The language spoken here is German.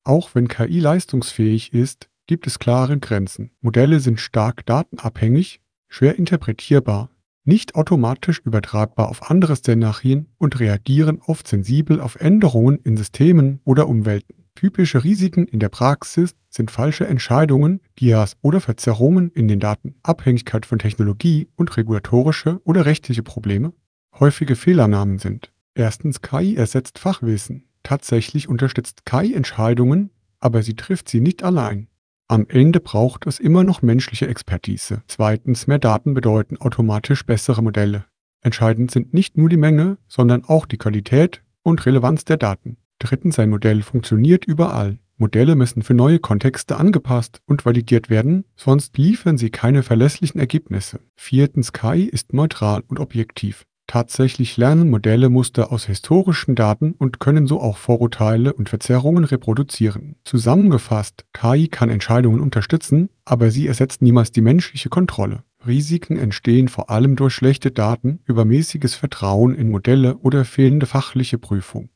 Auch wenn KI leistungsfähig ist, gibt es klare Grenzen. Modelle sind stark datenabhängig, schwer interpretierbar, nicht automatisch übertragbar auf andere Szenarien und reagieren oft sensibel auf Änderungen in Systemen oder Umwelten. Typische Risiken in der Praxis sind falsche Entscheidungen, Bias oder Verzerrungen in den Daten, Abhängigkeit von Technologie und regulatorische oder rechtliche Probleme. Häufige Fehlannahmen sind: Erstens, KI ersetzt Fachwissen. Tatsächlich unterstützt KI Entscheidungen, aber sie trifft sie nicht allein. Am Ende braucht es immer noch menschliche Expertise. Zweitens, mehr Daten bedeuten automatisch bessere Modelle. Entscheidend sind nicht nur die Menge, sondern auch die Qualität und Relevanz der Daten. Drittens, ein Modell funktioniert überall. Modelle müssen für neue Kontexte angepasst und validiert werden, sonst liefern sie keine verlässlichen Ergebnisse. Viertens, KI ist neutral und objektiv. Tatsächlich lernen Modelle Muster aus historischen Daten und können so auch Vorurteile und Verzerrungen reproduzieren. Zusammengefasst, KI kann Entscheidungen unterstützen, aber sie ersetzt niemals die menschliche Kontrolle. Risiken entstehen vor allem durch schlechte Daten, übermäßiges Vertrauen in Modelle oder fehlende fachliche Prüfung.